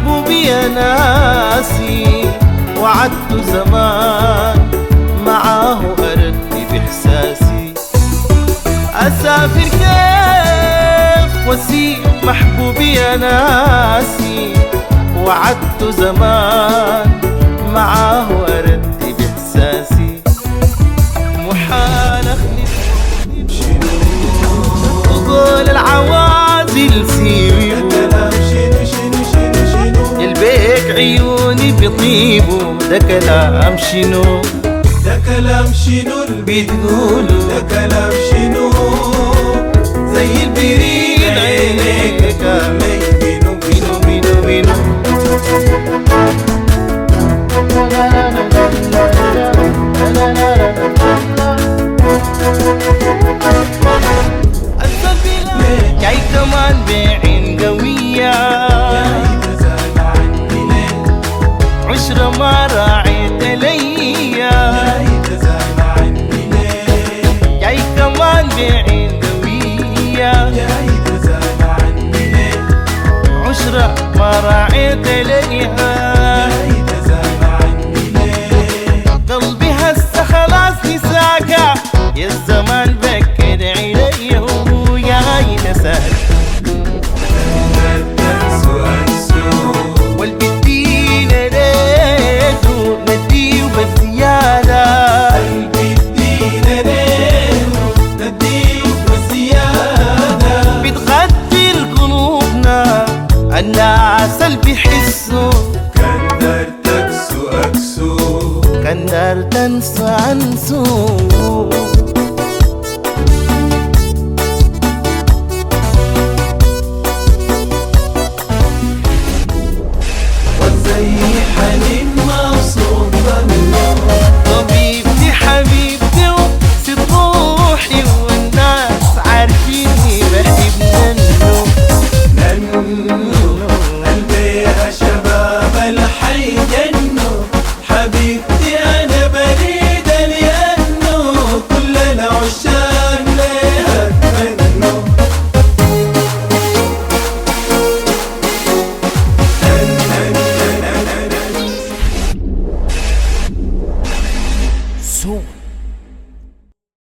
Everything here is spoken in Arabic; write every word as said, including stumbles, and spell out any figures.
محبوبي يا ناسي، وعدت زمان معاه أرتب إحساسي. أسافر كيف واسيب محبوبي يا ناسي، وعدت زمان معاه أرتب إحساسي. محال أخلف وقول العوازل سيبوا، البيك عيوني بيطيبوا. ده كلام شنو؟ ده كلام شنو اللي بتقولوا؟ ده كلام شنو؟ زي البريد عينيك كامل بينو بينو بينو بينو. جاي كمان بعين قوية، عشرة ما راعيت ليا. جاي كمان بعين قوية، عشرة ما راعيت ليا. قلبي هسه خلاص نساكا، يا الزمان بكد عليا وياي نساك. والبدي نديته نديه بزيادة، البدي نديته نديه بزيادة. بتغدر قلوبنا الناس اللي بيحسوا. كان دار تكسو أكسو، كان دار تنسى عنسو.